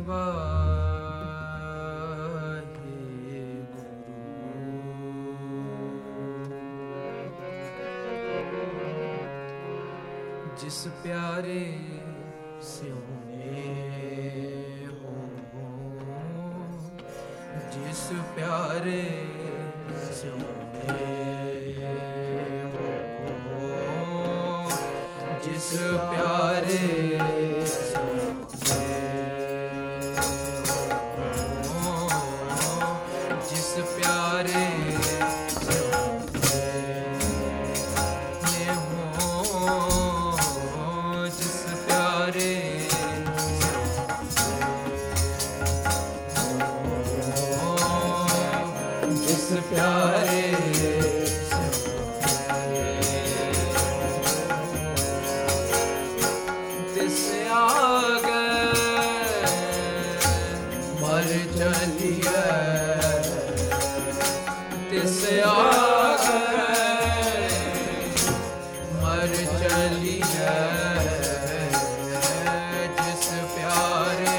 जिस प्यारे स्योने हो, जिस प्यारे स्योने हो, जिस प्यारे स्योने हो, जिस प्यारे प्यारे तिस आगे मर चलिए, तिस आगे मर चलिए, जिस प्यारे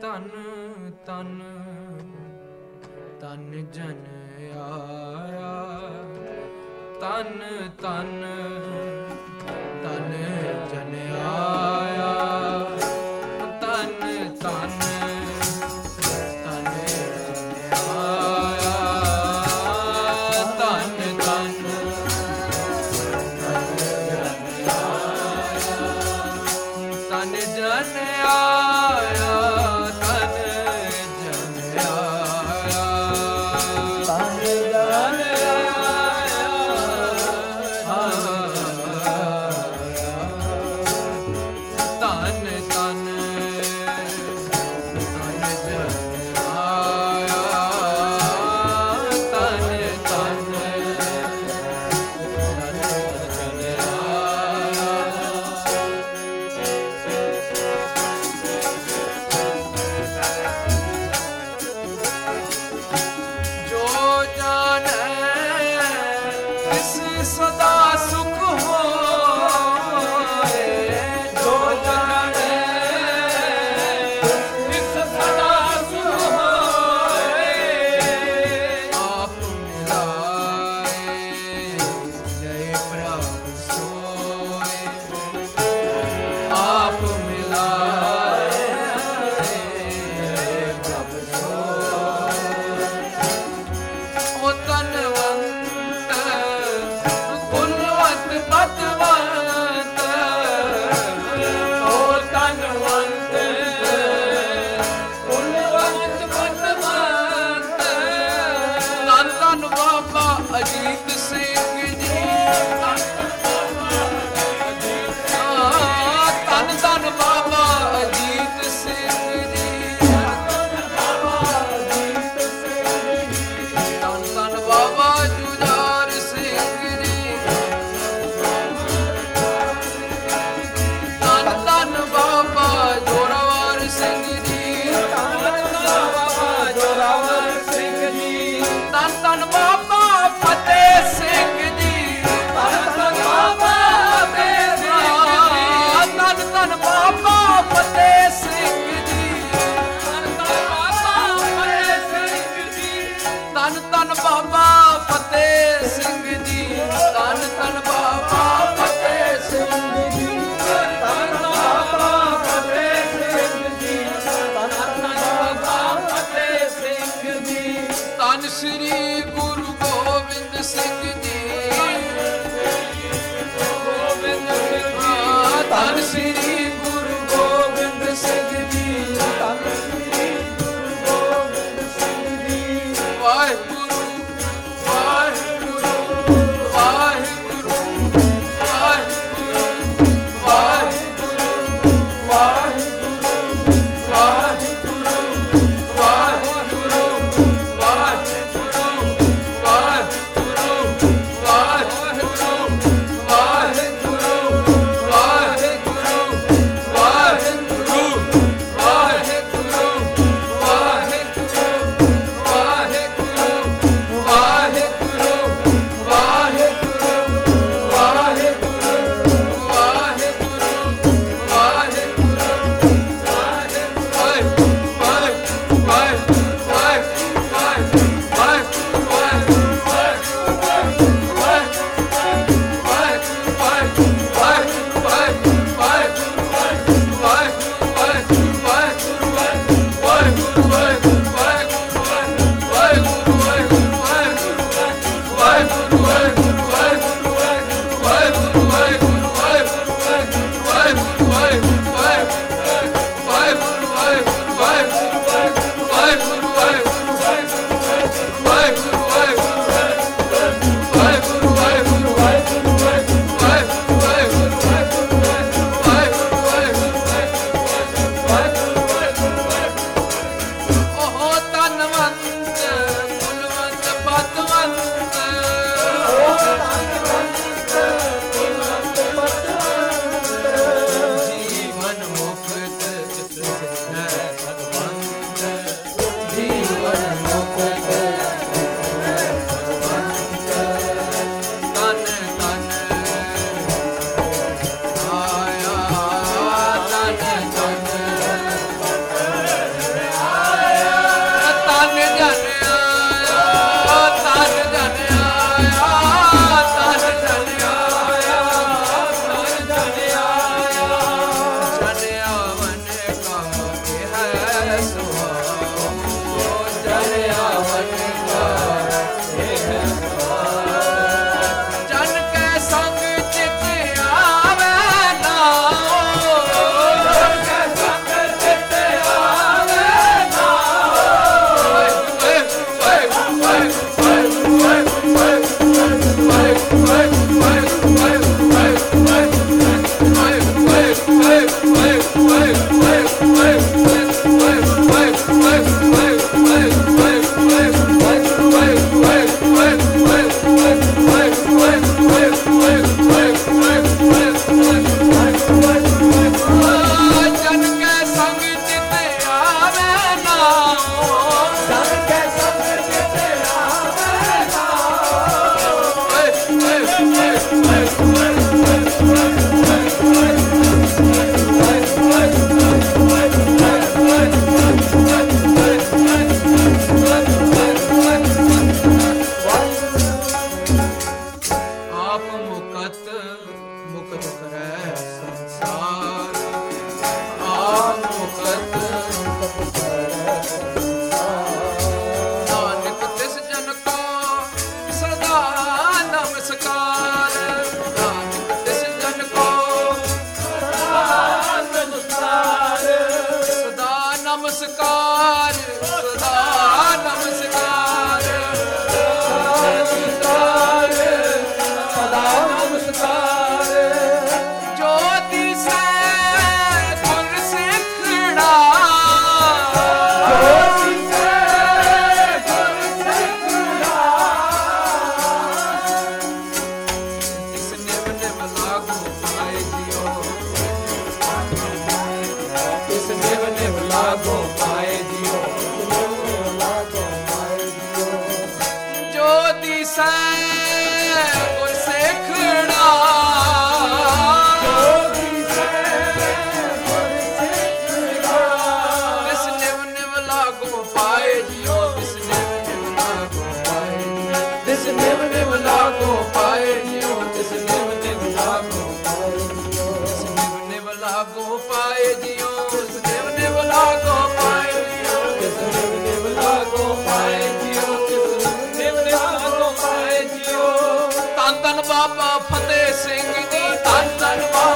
ਤਨ ਤਨ ਤਨ ਜਨ ਆਇਆ ਤਨ ਤਨ ਤਨ ਜਨ ਆਇਆ ਤਨ ਤਨ ਤਨ ਜਨ ਆਇਆ ਤਨ ਤਨ ਤਨ ਜਨ ਆਇਆ ਤਨ ਜਨ ਆਇਆ ਤਨ ਜਨ ਤਨ ਤਨ ਤਨ ਜਨ ਆਇਆ ਤਨ ਤਨ ਜੋ ਜਾਣੈ ਤਿਸ ਸਦਾ ਸੁਖ ਹੋਏ ਜੋ ਜਾਣੈ ਤਿਸ ਸਦਾ ਸੁਖ ਹੋਏ ਆਪ ਮਿਲਾਏ ਜੈ ਪ੍ਰਭ ਸੋਏ ਆਪ ਮਿਲਾਏ ਪ੍ਰਭ ਓ ਤਨਵੰਤ ਗੁਣਵੰਤ ਪਤਵੰਤ ਓ ਤਨਵੰਤ ਗੁਣਵੰਤ ਪਤਵੰਤ ਧੰਨ ਧੰਨ ਬਾਬਾ ਅਜੀਤ ਸਿੰਘ ਜੀ ਧੰਨ ਧੰਨ ਬਾਬਾ ਅਜੀਤ ਸਿੰਘ ਜੀ ਧੰਨ ਧੰਨ ਬਾਬਾ ਜੁਝਾਰ ਸਿੰਘ ਜੀ ਧੰਨ ਧੰਨ ਬਾਬਾ ਜੋਰਾਵਰ ਸਿੰਘ ਜੀ ਧੰਨ ਬਾਬਾ ਜੋਰਾਵਰ ਸਿੰਘ ਜੀ ਧੰਨ ਧੰਨ ਬਾਬਾ ਫਤਿਹ ਸਿੰਘ ਜੀ ਧੰਨ ਧੰਨ ਬਾਬਾ ਫਤਿਹ ਸਿੰਘ ਜੀ ਧੰਨ ਧੰਨ ਬਾਬਾ ਫਤਿਹ ਸਿੰਘ ਜੀ ਧੰਨ ਧੰਨ ਬਾਬਾ ਫਤਿਹ ਸਿੰਘ ਜੀ ਧੰਨ ਧੰਨ ਬਾਬਾ ਫਤਿਹ ਸਿੰਘ ਜੀ ਧੰਨ ਧੰਨ ਬਾਬਾ ਫਤਿਹ ਸਿੰਘ ਜੀ ਧੰਨ ਬਾਬਾ ਫਤਿਹ ਸਿੰਘ ਜੀ ਧੰਨ ਬਾਬਾ ਫਤਿਹ ਸਿੰਘ ਜੀ ਧੰਨ ਸ੍ਰੀ ਗੁਰੂ ਗੋਬਿੰਦ ਸਿੰਘ ਜੀ ਧੰਨ ਸ੍ਰੀ ਗੁਰੂ ਗੋਬਿੰਦ ਸਿੰਘ ਜੀ ਧੰਨ ਸ੍ਰੀ ਗੁਰੂ ਗੋਬਿੰਦ ਸਿੰਘ ਜੀ ਵਾਹਿਗੁਰੂ ਵਾਹਿਗੁਰੂ ਵਾਹਿਗੁਰੂ ਵਾਹਿਗੁਰੂ ਵਾਹਿਗੁਰੂ ਵਾਹਿਗੁਰੂ ਵਾਹਿਗੁਰੂ ਵਾਹਿਗੁਰੂ ਵਾਹਿਗੁਰੂ ਵਾਹਿਗੁਰੂ ਵਾਹਿਗੁਰੂ ਵਾਹਿਗੁਰੂ ਵਾਹਿਗੁਰੂ ਨਮਸਕਾਰ ਸਦਾ ਨਮਸਕਾਰ ਸਦਾ ਨਮਸਕਾਰ ਜੋ ਦਿਸੈ ਗੁਰ ਸਿੱਖੜਾ ਇਸ ਨਿਵ ਨਿਵ ਲਾਗੂ ਪਾਏ ਦਿਓ ਇਸ ਨਿਵ ਨਿਵ ਲਾਗੋ ਪਾਏ ਦਿਓ ਜੋ ਦਿਸੈ ਗੁਰ ਸਿੱਖੜਾ ਇਸ ਨਿਵ ਨਿਵ ਲਾਗੂ ਪਾਏ ਦਿਓ ਇਸ ਨਿਵ ਨਿਵ ਲਾਗੂ ਪਾਏ ਇਸ ਨਿਵ ਨਿਵ ਲਾਗੋ ਪਾਏ ਦਿਓ ਇਸ ਨਿਵ ਨਿਵ ਲਾਗੋ ਇਸ ਨਿਵ ਨਿਵ ਲਾਗੂ ਪਾਏ ਦਿਓ ਇਸ ਨਿਵ ਨਿਵ ਲਾਗੂ ਪਾਏ ਦਿਓ ਇਸ ਨਿਵ ਨਿਵ ਲਾਗੋ ਪਾਏ ਦਿਓ ਇਸ ਨਿਵ ਨਿਵ ਲਾਗੋ ਪਾਏ ਦਿਓ ਧੰਨ ਧੰਨ ਬਾਬਾ ਫਤਿਹ ਸਿੰਘ ਜੀ ਧੰਨ ਧੰਨ ਬਾਬਾ